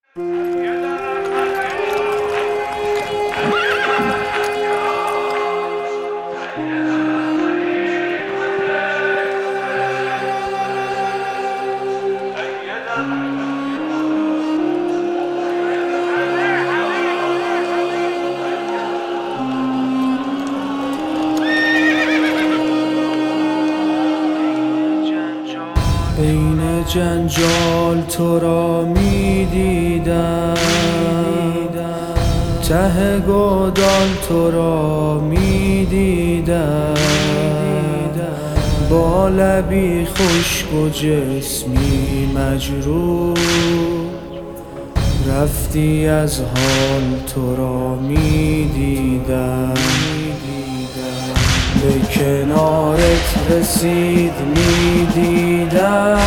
بین جنجال تو را می دیدم، ته گودال تو را می دیدم، با لبی خشک و جسمی مجروح رفتی از حال تو را می دیدم. به کنارت رسید می دیدم،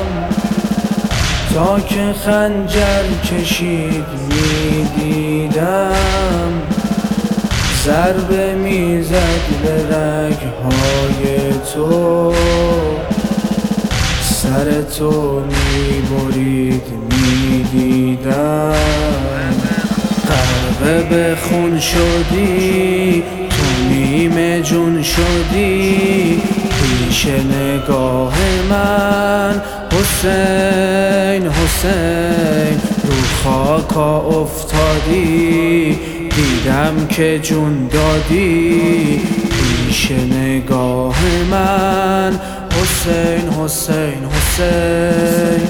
تا که خنجر کشید می دیدم، ضربه می زد به رگهای تو، سر تو می برید می دیدم. غرقه به خون شدی تو، نیمه جون شدی پیش نگاه من، حسین حسین رو خاکا افتادی، دیدم که جون دادی پیش نگاه من، حسین حسین حسین.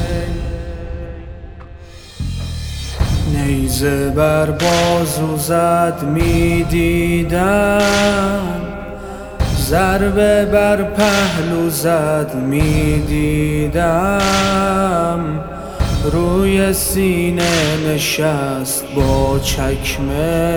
نیزه بر بازو زد می دیدم، ضربه بر پهلو زد می دیدم، روی سینه نشست با چکمه،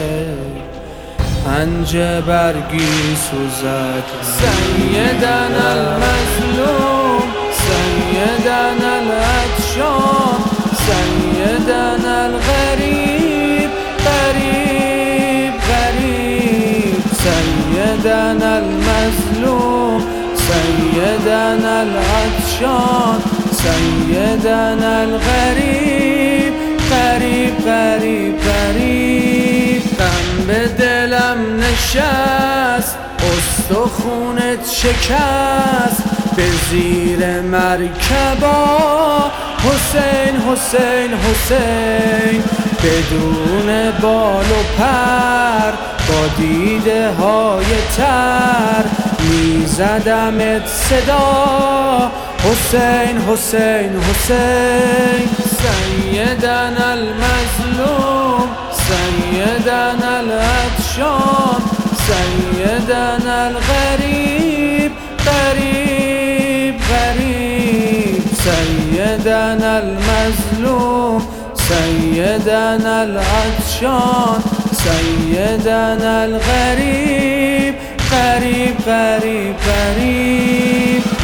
پنجه برگی سوزد. سیدن المظلوم سیدن العطشان، سیدن الغریب غریب غریب، سیدن المظلوم سیدن العطشان، سیدن الغریب غریب غریب غریب. غم به دلم نشست، استخونت شکست، به زیر مرکبا حسین حسین حسین، بدون بال و پر با دیده های تر میزدمت صدا، حسین حسین حسین. سیدن المظلوم سیدن العطشان، سیدن الغریب غریب غریب، سیدن المظلوم سیدن العطشان، سیدن الغریب غریب غریب غریب.